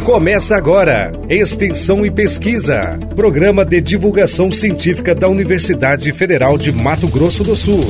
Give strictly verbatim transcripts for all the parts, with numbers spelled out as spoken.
Começa agora, Extensão e Pesquisa, programa de divulgação científica da Universidade Federal de Mato Grosso do Sul.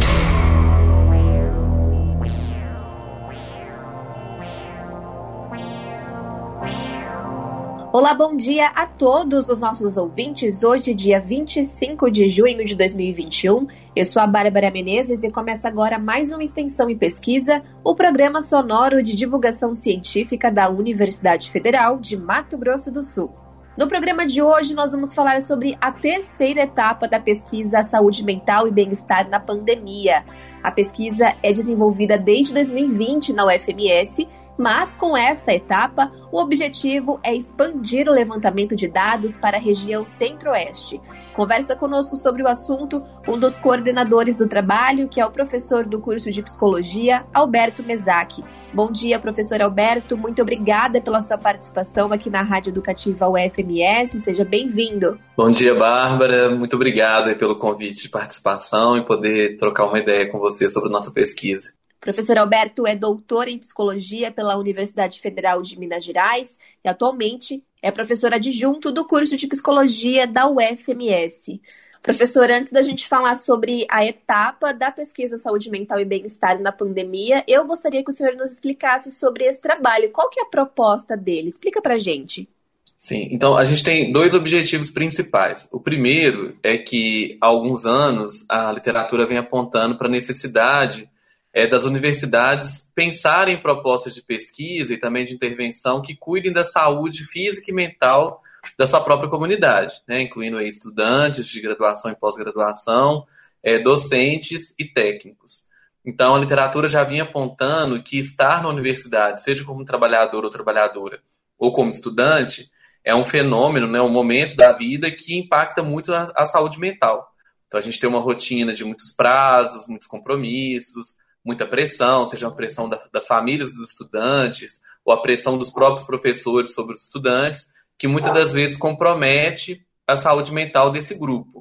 Olá, bom dia a todos os nossos ouvintes. Hoje, dia vinte e cinco de junho de dois mil e vinte e um, eu sou a Bárbara Menezes e começa agora mais uma Extensão e Pesquisa, o programa sonoro de divulgação científica da Universidade Federal de Mato Grosso do Sul. No programa de hoje, nós vamos falar sobre a terceira etapa da pesquisa Saúde Mental e Bem-Estar na Pandemia. A pesquisa é desenvolvida desde dois mil e vinte na U F M S, mas com esta etapa, o objetivo é expandir o levantamento de dados para a região Centro-Oeste. Conversa conosco sobre o assunto um dos coordenadores do trabalho, que é o professor do curso de Psicologia, Alberto Mesac. Bom dia, professor Alberto. Muito obrigada pela sua participação aqui na Rádio Educativa U F M S. Seja bem-vindo. Bom dia, Bárbara. Muito obrigado pelo convite de participação e poder trocar uma ideia com você sobre a nossa pesquisa. Professor Alberto é doutor em Psicologia pela Universidade Federal de Minas Gerais e atualmente é professor adjunto do curso de Psicologia da U F M S. Professor, antes da gente falar sobre a etapa da pesquisa Saúde Mental e Bem-Estar na pandemia, eu gostaria que o senhor nos explicasse sobre esse trabalho. Qual que é a proposta dele? Explica pra gente. Sim, então a gente tem dois objetivos principais. O primeiro é que há alguns anos a literatura vem apontando para a necessidade É, das universidades pensarem em propostas de pesquisa e também de intervenção que cuidem da saúde física e mental da sua própria comunidade, né, incluindo aí estudantes de graduação e pós-graduação, é, docentes e técnicos. Então, a literatura já vinha apontando que estar na universidade, seja como trabalhador ou trabalhadora, ou como estudante, é um fenômeno, né, um momento da vida que impacta muito a, a saúde mental. Então, a gente tem uma rotina de muitos prazos, muitos compromissos, muita pressão, seja a pressão da, das famílias dos estudantes ou a pressão dos próprios professores sobre os estudantes, que muitas das vezes compromete a saúde mental desse grupo.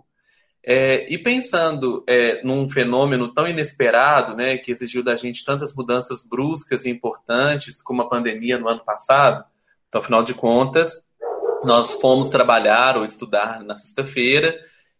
É, e pensando é, num fenômeno tão inesperado, né, que exigiu da gente tantas mudanças bruscas e importantes, como a pandemia no ano passado, então, afinal de contas, nós fomos trabalhar ou estudar na sexta-feira,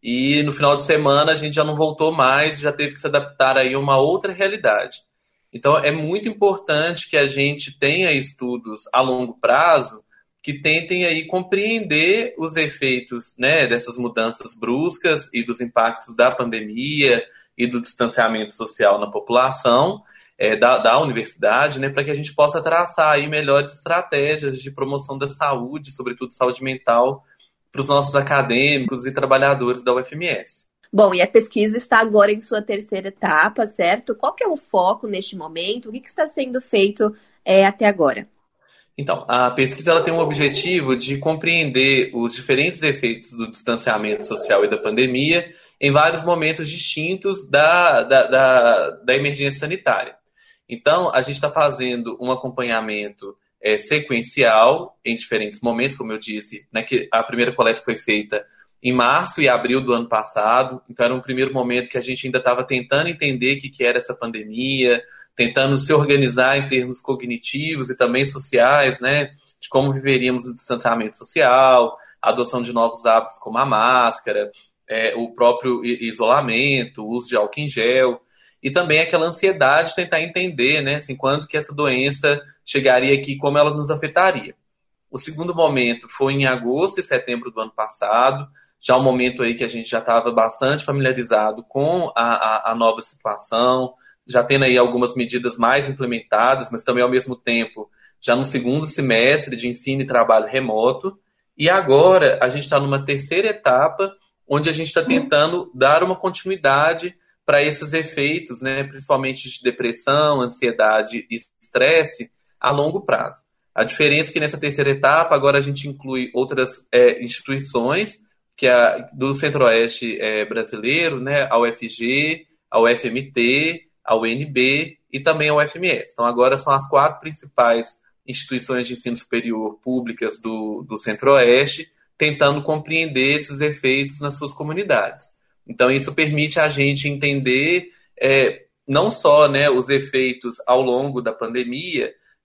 e no final de semana a gente já não voltou mais, já teve que se adaptar aí a uma outra realidade. Então é muito importante que a gente tenha estudos a longo prazo que tentem aí compreender os efeitos, né, dessas mudanças bruscas e dos impactos da pandemia e do distanciamento social na população, é, da, da universidade, né, para que a gente possa traçar aí melhores estratégias de promoção da saúde, sobretudo saúde mental, para os nossos acadêmicos e trabalhadores da U F M S. Bom, e a pesquisa está agora em sua terceira etapa, certo? Qual que é o foco neste momento? O que, que está sendo feito é, até agora? Então, a pesquisa ela tem um objetivo de compreender os diferentes efeitos do distanciamento social e da pandemia em vários momentos distintos da, da, da, da emergência sanitária. Então, a gente está fazendo um acompanhamento É, sequencial em diferentes momentos, como eu disse, né, que a primeira coleta foi feita em março e abril do ano passado, então era um primeiro momento que a gente ainda estava tentando entender o que, que era essa pandemia, tentando se organizar em termos cognitivos e também sociais, né, de como viveríamos o distanciamento social, a adoção de novos hábitos como a máscara, é, o próprio isolamento, o uso de álcool em gel, e também aquela ansiedade de tentar entender, né, assim, quando que essa doença chegaria aqui e como ela nos afetaria. O segundo momento foi em agosto e setembro do ano passado, já um momento aí que a gente já estava bastante familiarizado com a, a, a nova situação, já tendo aí algumas medidas mais implementadas, mas também ao mesmo tempo já no segundo semestre de ensino e trabalho remoto. E agora a gente está numa terceira etapa, onde a gente está tentando dar uma continuidade para esses efeitos, né, principalmente de depressão, ansiedade e estresse, a longo prazo. A diferença é que nessa terceira etapa, agora a gente inclui outras é, instituições, que é a, do Centro-Oeste é, brasileiro, né, a U F G, a U F M T, a U N B e também a U F M S. Então agora são as quatro principais instituições de ensino superior públicas do, do Centro-Oeste, tentando compreender esses efeitos nas suas comunidades. Então isso permite a gente entender é, não só, né, os efeitos ao longo da pandemia,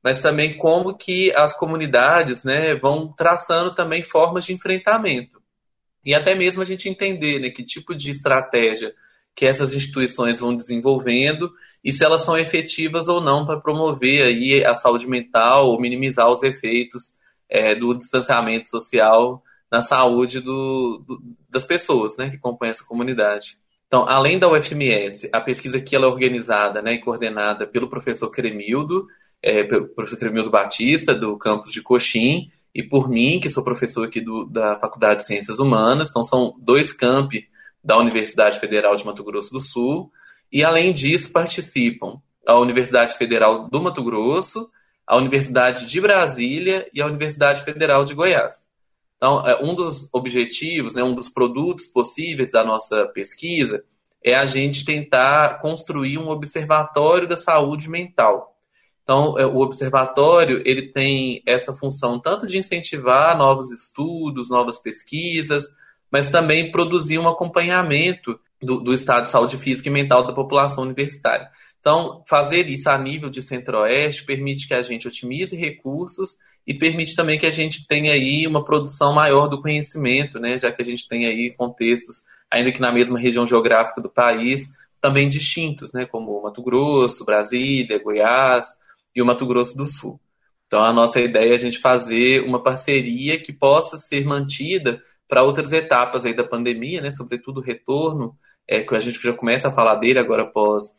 mas também como que as comunidades, né, vão traçando também formas de enfrentamento. E até mesmo a gente entender, né, que tipo de estratégia que essas instituições vão desenvolvendo e se elas são efetivas ou não para promover aí a saúde mental ou minimizar os efeitos é, do distanciamento social na saúde do, do, das pessoas, né, que compõem essa comunidade. Então, além da U F M S, a pesquisa aqui ela é organizada, né, e coordenada pelo professor Cremildo, é, pelo professor Cremildo Batista, do campus de Coxim, e por mim, que sou professor aqui do, da Faculdade de Ciências Humanas. Então, são dois campi da Universidade Federal de Mato Grosso do Sul. E, além disso, participam a Universidade Federal do Mato Grosso, a Universidade de Brasília e a Universidade Federal de Goiás. Então, um dos objetivos, né, um dos produtos possíveis da nossa pesquisa é a gente tentar construir um observatório da saúde mental. Então, o observatório ele tem essa função tanto de incentivar novos estudos, novas pesquisas, mas também produzir um acompanhamento do, do estado de saúde física e mental da população universitária. Então, fazer isso a nível de Centro-Oeste permite que a gente otimize recursos e permite também que a gente tenha aí uma produção maior do conhecimento, né, já que a gente tem aí contextos, ainda que na mesma região geográfica do país, também distintos, né, como Mato Grosso, Brasília, Goiás e o Mato Grosso do Sul. Então, a nossa ideia é a gente fazer uma parceria que possa ser mantida para outras etapas aí da pandemia, né, sobretudo o retorno, é, que a gente já começa a falar dele agora após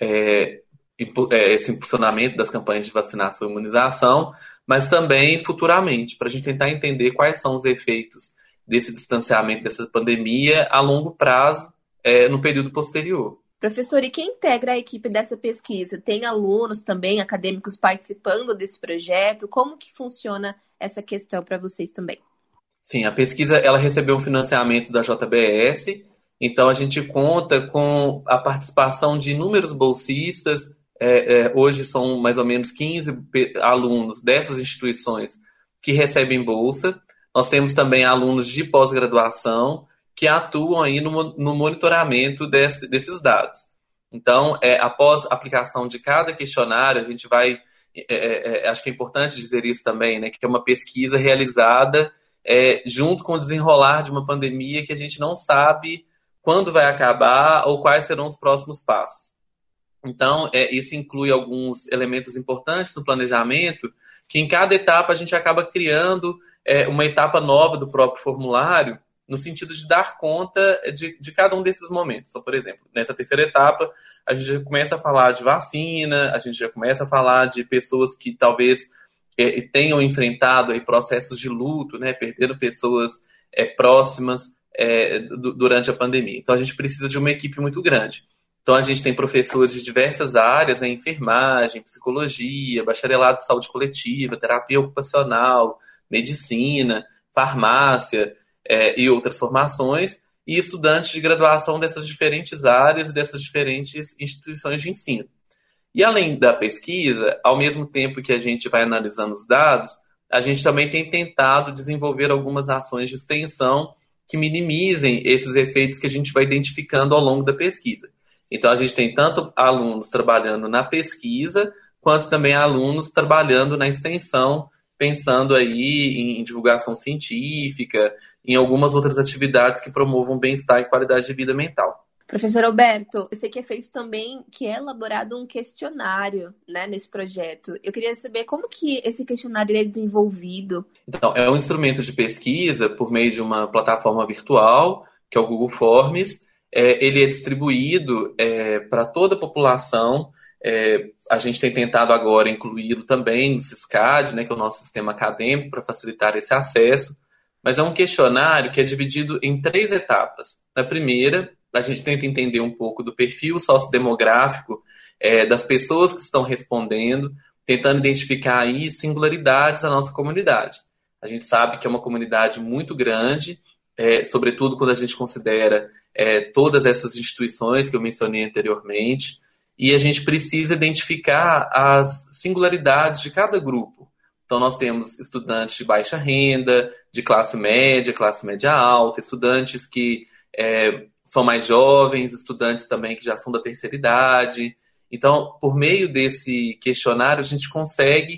é, esse impulsionamento das campanhas de vacinação e imunização, mas também futuramente, para a gente tentar entender quais são os efeitos desse distanciamento, dessa pandemia a longo prazo, é, no período posterior. Professor, e quem integra a equipe dessa pesquisa? Tem alunos também, acadêmicos participando desse projeto? Como que funciona essa questão para vocês também? Sim, a pesquisa ela recebeu um financiamento da J B S, então a gente conta com a participação de inúmeros bolsistas. É, é, hoje são mais ou menos quinze alunos dessas instituições que recebem bolsa. Nós temos também alunos de pós-graduação que atuam aí no, no monitoramento desse, desses dados. Então, é, após a aplicação de cada questionário, a gente vai... É, é, acho que é importante dizer isso também, né, que é uma pesquisa realizada é, junto com o desenrolar de uma pandemia que a gente não sabe quando vai acabar ou quais serão os próximos passos. Então, é, isso inclui alguns elementos importantes no planejamento, que em cada etapa a gente acaba criando é, uma etapa nova do próprio formulário, no sentido de dar conta de, de cada um desses momentos. Então, por exemplo, nessa terceira etapa, a gente já começa a falar de vacina, a gente já começa a falar de pessoas que talvez é, tenham enfrentado aí, processos de luto, né, perderam pessoas é, próximas é, do, durante a pandemia. Então, a gente precisa de uma equipe muito grande. Então, a gente tem professores de diversas áreas, né, enfermagem, psicologia, bacharelado de saúde coletiva, terapia ocupacional, medicina, farmácia, É, e outras formações, e estudantes de graduação dessas diferentes áreas e dessas diferentes instituições de ensino. E além da pesquisa, ao mesmo tempo que a gente vai analisando os dados, a gente também tem tentado desenvolver algumas ações de extensão que minimizem esses efeitos que a gente vai identificando ao longo da pesquisa. Então, a gente tem tanto alunos trabalhando na pesquisa, quanto também alunos trabalhando na extensão, pensando aí em divulgação científica, em algumas outras atividades que promovam bem-estar e qualidade de vida mental. Professor Alberto, eu sei que é feito também, que é elaborado um questionário, né, nesse projeto. Eu queria saber como que esse questionário é desenvolvido. Então, é um instrumento de pesquisa por meio de uma plataforma virtual, que é o Google Forms. É, ele é distribuído é, para toda a população. É, a gente tem tentado agora incluí-lo também no SISCAD, né, que é o nosso sistema acadêmico, para facilitar esse acesso. Mas é um questionário que é dividido em três etapas. Na primeira, a gente tenta entender um pouco do perfil sociodemográfico é, das pessoas que estão respondendo, tentando identificar aí singularidades da nossa comunidade. A gente sabe que é uma comunidade muito grande, é, sobretudo quando a gente considera é, todas essas instituições que eu mencionei anteriormente, e a gente precisa identificar as singularidades de cada grupo. Então, nós temos estudantes de baixa renda, de classe média, classe média alta, estudantes que é, são mais jovens, estudantes também que já são da terceira idade. Então, por meio desse questionário, a gente consegue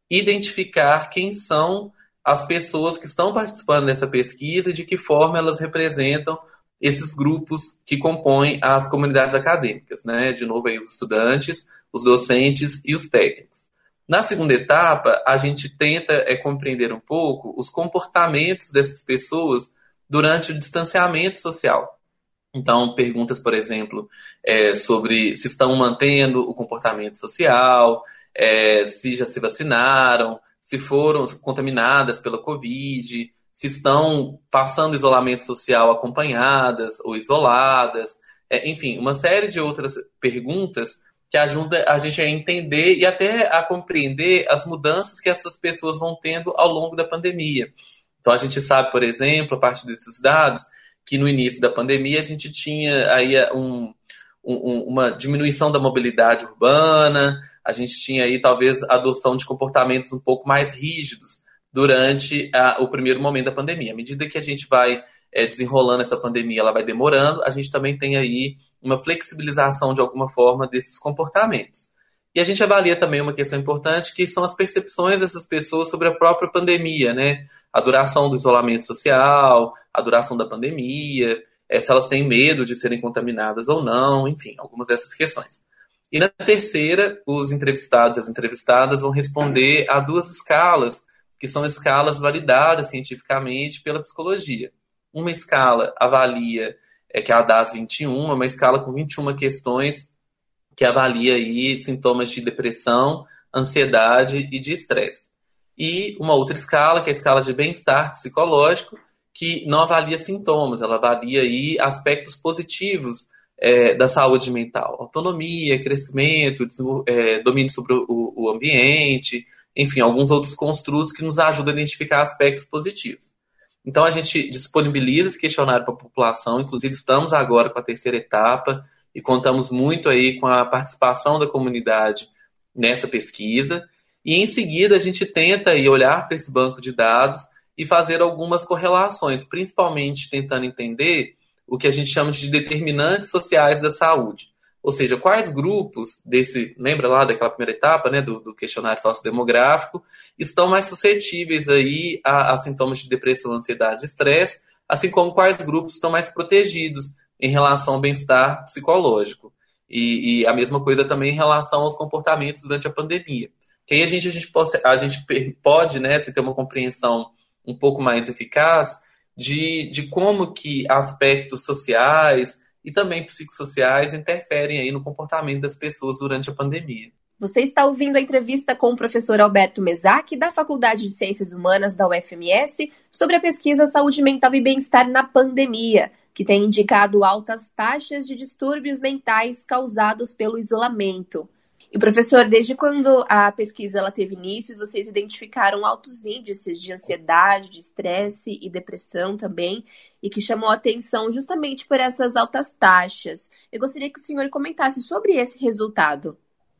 identificar quem são as pessoas que estão participando dessa pesquisa e de que forma elas representam esses grupos que compõem as comunidades acadêmicas, né? De novo, aí, os estudantes, os docentes e os técnicos. Na segunda etapa, a gente tenta é, compreender um pouco os comportamentos dessas pessoas durante o distanciamento social. Então, perguntas, por exemplo, é, sobre se estão mantendo o comportamento social, é, se já se vacinaram, se foram contaminadas pela Covid, se estão passando isolamento social acompanhadas ou isoladas, é, enfim, uma série de outras perguntas que ajuda a gente a entender e até a compreender as mudanças que essas pessoas vão tendo ao longo da pandemia. Então, a gente sabe, por exemplo, a partir desses dados, que no início da pandemia a gente tinha aí um, um, uma diminuição da mobilidade urbana, a gente tinha aí talvez a adoção de comportamentos um pouco mais rígidos durante a, o primeiro momento da pandemia. À medida que a gente vai é, desenrolando essa pandemia, ela vai demorando, a gente também tem aí uma flexibilização de alguma forma desses comportamentos. E a gente avalia também uma questão importante, que são as percepções dessas pessoas sobre a própria pandemia, né? A duração do isolamento social, a duração da pandemia, é, se elas têm medo de serem contaminadas ou não, enfim, algumas dessas questões. E na terceira, os entrevistados e as entrevistadas vão responder a duas escalas, que são escalas validadas cientificamente pela psicologia. Uma escala avalia, é, que é a D A S vinte e um, é uma escala com vinte e uma questões que avalia aí sintomas de depressão, ansiedade e de estresse. E uma outra escala, que é a escala de bem-estar psicológico, que não avalia sintomas, ela avalia aí aspectos positivos é, da saúde mental. Autonomia, crescimento, é, domínio sobre o, o ambiente, enfim, alguns outros construtos que nos ajudam a identificar aspectos positivos. Então, a gente disponibiliza esse questionário para a população, inclusive estamos agora com a terceira etapa e contamos muito aí com a participação da comunidade nessa pesquisa. E, em seguida, a gente tenta aí olhar para esse banco de dados e fazer algumas correlações, principalmente tentando entender o que a gente chama de determinantes sociais da saúde. Ou seja, quais grupos desse, lembra lá daquela primeira etapa, né, do, do questionário sociodemográfico, estão mais suscetíveis aí a, a sintomas de depressão, ansiedade e estresse, assim como quais grupos estão mais protegidos em relação ao bem-estar psicológico. E, e a mesma coisa também em relação aos comportamentos durante a pandemia. Que aí a gente, a gente pode, a gente pode né, se ter uma compreensão um pouco mais eficaz de, de como que aspectos sociais e também psicossociais interferem aí no comportamento das pessoas durante a pandemia. Você está ouvindo a entrevista com o professor Alberto Mesac, da Faculdade de Ciências Humanas da U F M S, sobre a pesquisa Saúde Mental e Bem-Estar na Pandemia, que tem indicado altas taxas de distúrbios mentais causados pelo isolamento. E, professor, desde quando a pesquisa ela teve início, vocês identificaram altos índices de ansiedade, de estresse e depressão também, e que chamou a atenção justamente por essas altas taxas. Eu gostaria que o senhor comentasse sobre esse resultado.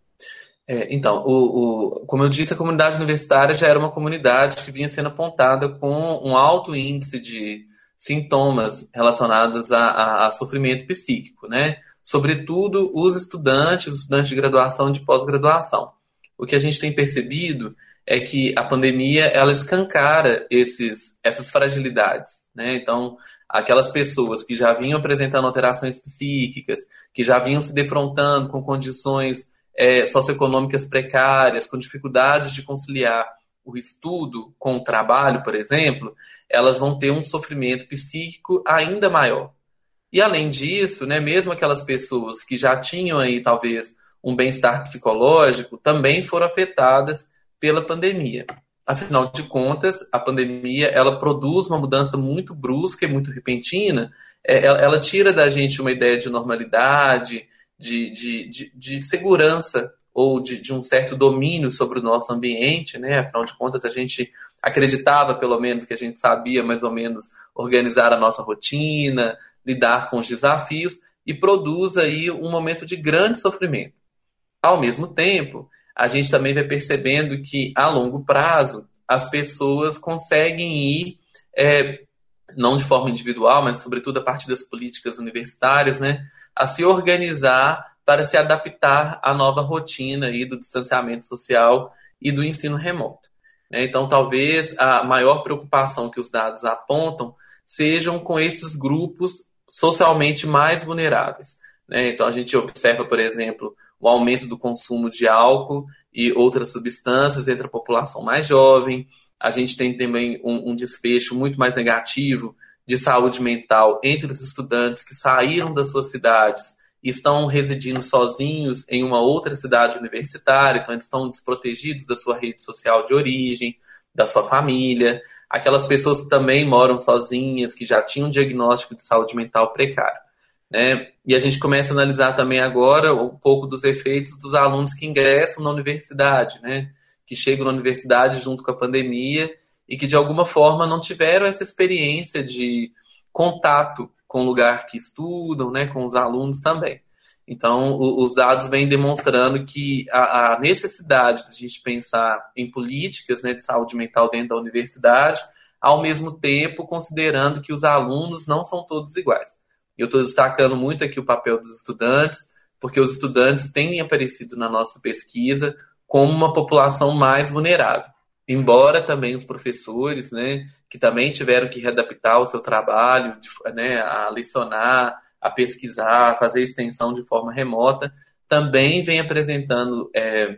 É, então, o, o, como eu disse, a comunidade universitária já era uma comunidade que vinha sendo apontada com um alto índice de sintomas relacionados a, a, a sofrimento psíquico, né? Sobretudo os estudantes, os estudantes de graduação e de pós-graduação. O que a gente tem percebido é que a pandemia ela escancara esses, essas fragilidades, né? Então, aquelas pessoas que já vinham apresentando alterações psíquicas, que já vinham se defrontando com condições é, socioeconômicas precárias, com dificuldades de conciliar o estudo com o trabalho, por exemplo, elas vão ter um sofrimento psíquico ainda maior. E, além disso, né, mesmo aquelas pessoas que já tinham aí, talvez, um bem-estar psicológico, também foram afetadas pela pandemia. Afinal de contas, a pandemia ela produz uma mudança muito brusca e muito repentina. É, ela, ela tira da gente uma ideia de normalidade, de, de, de, de segurança ou de, de um certo domínio sobre o nosso ambiente, né? Afinal de contas, a gente acreditava, pelo menos, que a gente sabia mais ou menos organizar a nossa rotina, lidar com os desafios, e produz aí um momento de grande sofrimento. Ao mesmo tempo, a gente também vai percebendo que, a longo prazo, as pessoas conseguem ir, é, não de forma individual, mas sobretudo a partir das políticas universitárias, né, a se organizar para se adaptar à nova rotina aí do distanciamento social e do ensino remoto. Então, talvez a maior preocupação que os dados apontam sejam com esses grupos socialmente mais vulneráveis. Então, a gente observa, por exemplo, o aumento do consumo de álcool e outras substâncias entre a população mais jovem. A gente tem também um, um desfecho muito mais negativo de saúde mental entre os estudantes que saíram das suas cidades e estão residindo sozinhos em uma outra cidade universitária, então eles estão desprotegidos da sua rede social de origem, da sua família, aquelas pessoas que também moram sozinhas, que já tinham um diagnóstico de saúde mental precário, né? E a gente começa a analisar também agora um pouco dos efeitos dos alunos que ingressam na universidade, né? Que chegam na universidade junto com a pandemia e que de alguma forma não tiveram essa experiência de contato com o lugar que estudam, né, com os alunos também. Então, o, os dados vêm demonstrando que a, a necessidade de a gente pensar em políticas, né, de saúde mental dentro da universidade, ao mesmo tempo considerando que os alunos não são todos iguais. Eu estou destacando muito aqui o papel dos estudantes, porque os estudantes têm aparecido na nossa pesquisa como uma população mais vulnerável. Embora também os professores, né, que também tiveram que readaptar o seu trabalho, né, a lecionar, a pesquisar, a fazer extensão de forma remota, também vem apresentando é,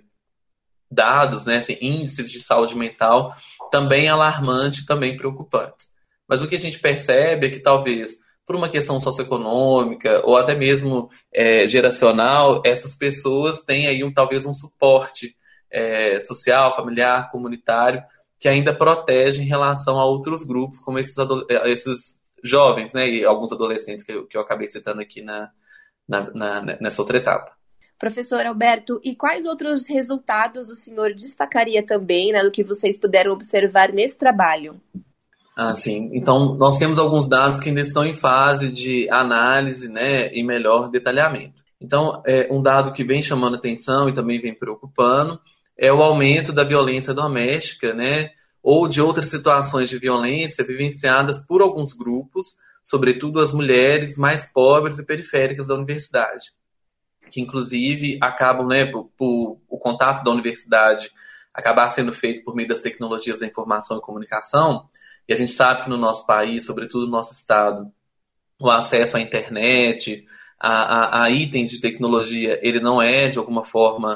dados, né, assim, índices de saúde mental também alarmantes, também preocupantes. Mas o que a gente percebe é que talvez por uma questão socioeconômica ou até mesmo é, geracional, essas pessoas têm aí um, talvez um suporte É, social, familiar, comunitário, que ainda protege em relação a outros grupos, como esses, esses jovens, né, e alguns adolescentes que eu, que eu acabei citando aqui na, na, na, nessa outra etapa. Professor Alberto, e quais outros resultados o senhor destacaria também, né, do que vocês puderam observar nesse trabalho? Ah, sim. Então, nós temos alguns dados que ainda estão em fase de análise, né, e melhor detalhamento. Então, é, um dado que vem chamando atenção e também vem preocupando é o aumento da violência doméstica, né, ou de outras situações de violência vivenciadas por alguns grupos, sobretudo as mulheres mais pobres e periféricas da universidade, que inclusive acabam, né, por, por o contato da universidade acabar sendo feito por meio das tecnologias da informação e comunicação, e a gente sabe que no nosso país, sobretudo no nosso estado, o acesso à internet, a, a, a itens de tecnologia, ele não é, de alguma forma,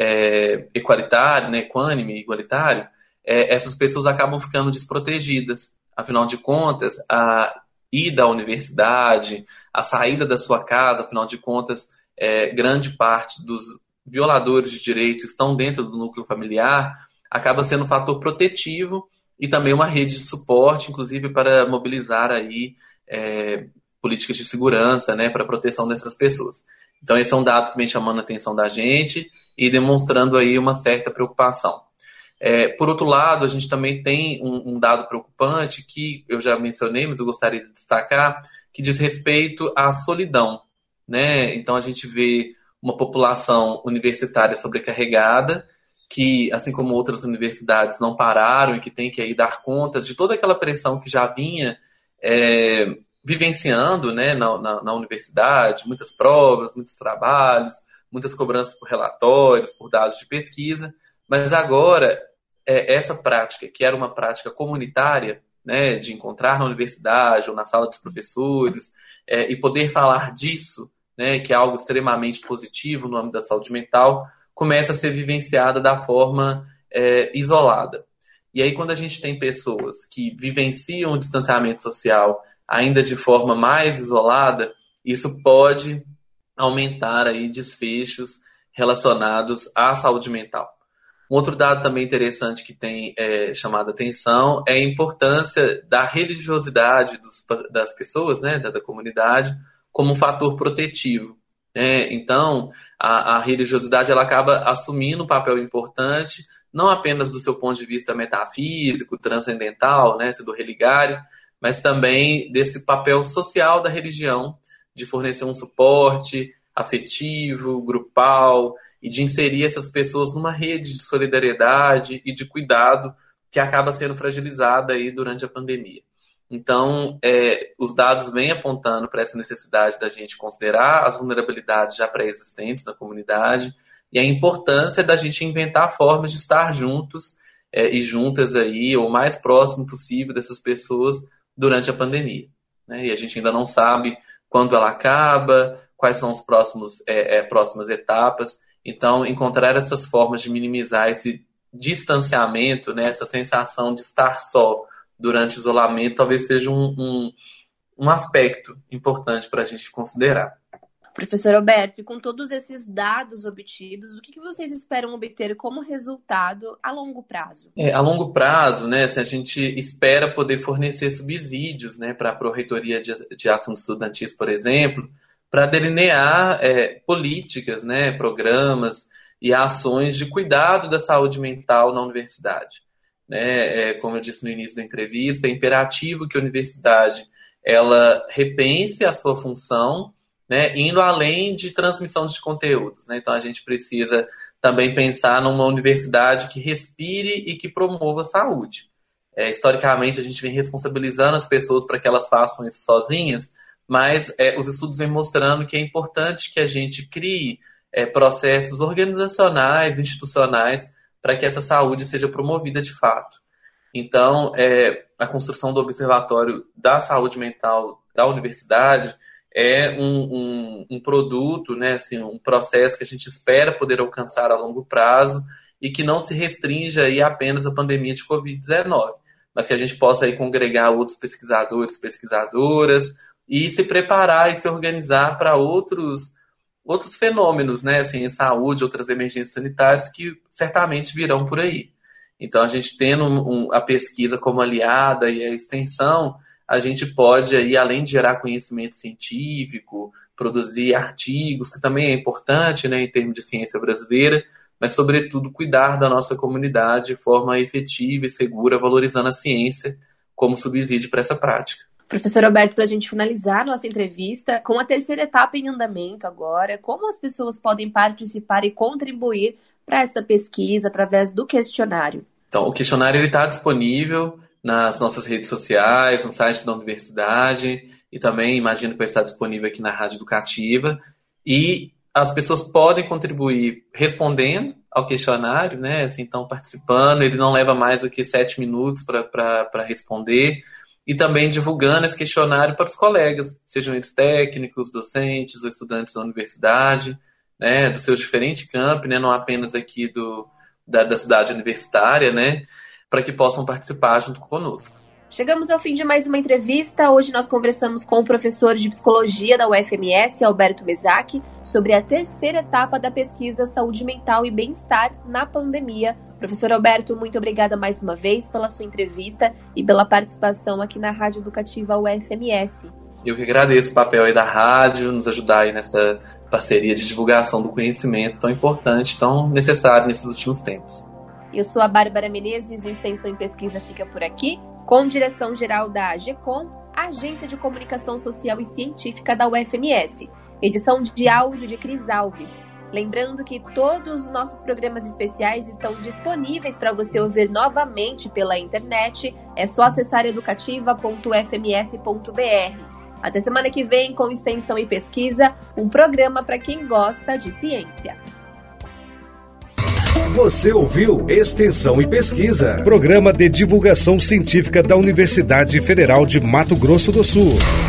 É, equalitário, né, equânime, igualitário, é, essas pessoas acabam ficando desprotegidas. Afinal de contas, a ida à universidade, a saída da sua casa, afinal de contas, é, grande parte dos violadores de direito estão dentro do núcleo familiar, acaba sendo um fator protetivo e também uma rede de suporte, inclusive para mobilizar aí, é, políticas de segurança, né, para a proteção dessas pessoas. Então, esse é um dado que vem chamando a atenção da gente e demonstrando aí uma certa preocupação. É, por outro lado, a gente também tem um, um dado preocupante que eu já mencionei, mas eu gostaria de destacar, que diz respeito à solidão, né? Então, a gente vê uma população universitária sobrecarregada, que, assim como outras universidades, não pararam e que tem que aí dar conta de toda aquela pressão que já vinha é, vivenciando, né, na, na, na universidade, muitas provas, muitos trabalhos, muitas cobranças por relatórios, por dados de pesquisa, mas agora é, essa prática, que era uma prática comunitária, né, de encontrar na universidade ou na sala dos professores é, e poder falar disso, né, que é algo extremamente positivo no âmbito da saúde mental, começa a ser vivenciada da forma é, isolada. E aí, quando a gente tem pessoas que vivenciam o distanciamento social ainda de forma mais isolada, isso pode aumentar aí desfechos relacionados à saúde mental. Um outro dado também interessante que tem é, chamado a atenção é a importância da religiosidade dos, das pessoas, né, da, da comunidade, como um fator protetivo. Né? Então, a, a religiosidade ela acaba assumindo um papel importante, não apenas do seu ponto de vista metafísico, transcendental, né, do religário, mas também desse papel social da religião, de fornecer um suporte afetivo, grupal, e de inserir essas pessoas numa rede de solidariedade e de cuidado que acaba sendo fragilizada aí durante a pandemia. Então, é, os dados vêm apontando para essa necessidade da gente considerar as vulnerabilidades já pré-existentes na comunidade, e a importância da gente inventar formas de estar juntos é, e juntas aí, ou o mais próximo possível dessas pessoas durante a pandemia, né? E a gente ainda não sabe quando ela acaba, quais são as próximos, é, é, próximas etapas. Então, encontrar essas formas de minimizar esse distanciamento, né, essa sensação de estar só durante o isolamento, talvez seja um, um, um aspecto importante para a gente considerar. Professor Alberto, e com todos esses dados obtidos, o que vocês esperam obter como resultado a longo prazo? É, a longo prazo, né, se a gente espera poder fornecer subsídios, né, para a Pró-Reitoria de, de Assuntos Estudantis, por exemplo, para delinear é, políticas, né, programas e ações de cuidado da saúde mental na universidade. Né? É, como eu disse no início da entrevista, é imperativo que a universidade ela repense a sua função, né, indo além de transmissão de conteúdos. Né? Então, a gente precisa também pensar numa universidade que respire e que promova a saúde. É, historicamente, a gente vem responsabilizando as pessoas para que elas façam isso sozinhas, mas é, os estudos vêm mostrando que é importante que a gente crie é, processos organizacionais, institucionais, para que essa saúde seja promovida de fato. Então, é, a construção do Observatório da Saúde Mental da Universidade é um, um, um produto, né, assim, um processo que a gente espera poder alcançar a longo prazo e que não se restrinja aí apenas à pandemia de covid dezenove, mas que a gente possa aí congregar outros pesquisadores, pesquisadoras e se preparar e se organizar para outros, outros fenômenos, né, assim, em saúde, outras emergências sanitárias que certamente virão por aí. Então, a gente tendo um, a pesquisa como aliada e a extensão, a gente pode, aí, além de gerar conhecimento científico, produzir artigos, que também é importante, né, em termos de ciência brasileira, mas, sobretudo, cuidar da nossa comunidade de forma efetiva e segura, valorizando a ciência como subsídio para essa prática. Professor Alberto, para a gente finalizar nossa entrevista, com a terceira etapa em andamento agora, como as pessoas podem participar e contribuir para esta pesquisa através do questionário? Então, o questionário está disponível nas nossas redes sociais, no site da universidade, e também imagino que vai estar disponível aqui na Rádio Educativa. E as pessoas podem contribuir respondendo ao questionário, né? Assim, então, participando, ele não leva mais do que sete minutos para responder, e também divulgando esse questionário para os colegas, sejam eles técnicos, docentes ou estudantes da universidade, né? Dos seus diferentes campi, né? Não apenas aqui do, da, da cidade universitária, né? Para que possam participar junto conosco. Chegamos ao fim de mais uma entrevista. Hoje nós conversamos com o professor de Psicologia da U F M S, Alberto Mesac, sobre a terceira etapa da pesquisa Saúde Mental e Bem-Estar na Pandemia. Professor Alberto, muito obrigada mais uma vez pela sua entrevista e pela participação aqui na Rádio Educativa U F M S. Eu que agradeço o papel aí da rádio, nos ajudar aí nessa parceria de divulgação do conhecimento tão importante, tão necessário nesses últimos tempos. Eu sou a Bárbara Menezes e o Extensão em Pesquisa fica por aqui, com direção-geral da AGECOM, Agência de Comunicação Social e Científica da U F M S. Edição de áudio de Cris Alves. Lembrando que todos os nossos programas especiais estão disponíveis para você ouvir novamente pela internet. É só acessar educativa ponto u f m s ponto b r. Até semana que vem com Extensão e Pesquisa, um programa para quem gosta de ciência. Você ouviu Extensão e Pesquisa, programa de divulgação científica da Universidade Federal de Mato Grosso do Sul.